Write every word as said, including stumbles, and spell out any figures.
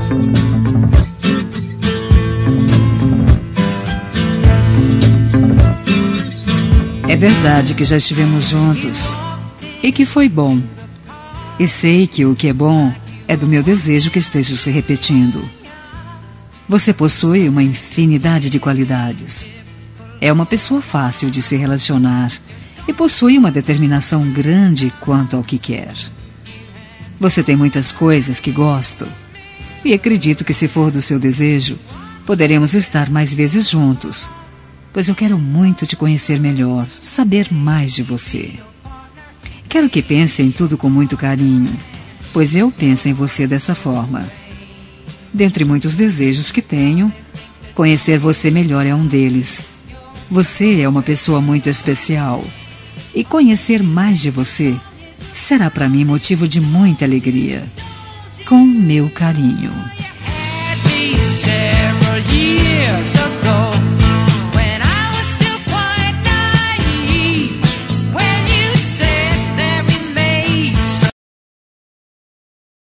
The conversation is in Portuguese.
É verdade que já estivemos juntos e que foi bom. E sei que o que é bom é do meu desejo que esteja se repetindo. Você possui uma infinidade de qualidades. É uma pessoa fácil de se relacionar e possui uma determinação grande quanto ao que quer. Você tem muitas coisas que gosto e acredito que, se for do seu desejo, poderemos estar mais vezes juntos, pois eu quero muito te conhecer melhor, saber mais de você. Quero que pense em tudo com muito carinho, pois eu penso em você dessa forma. Dentre muitos desejos que tenho, conhecer você melhor é um deles. Você é uma pessoa muito especial e conhecer mais de você será para mim motivo de muita alegria. Com meu carinho. Several years ago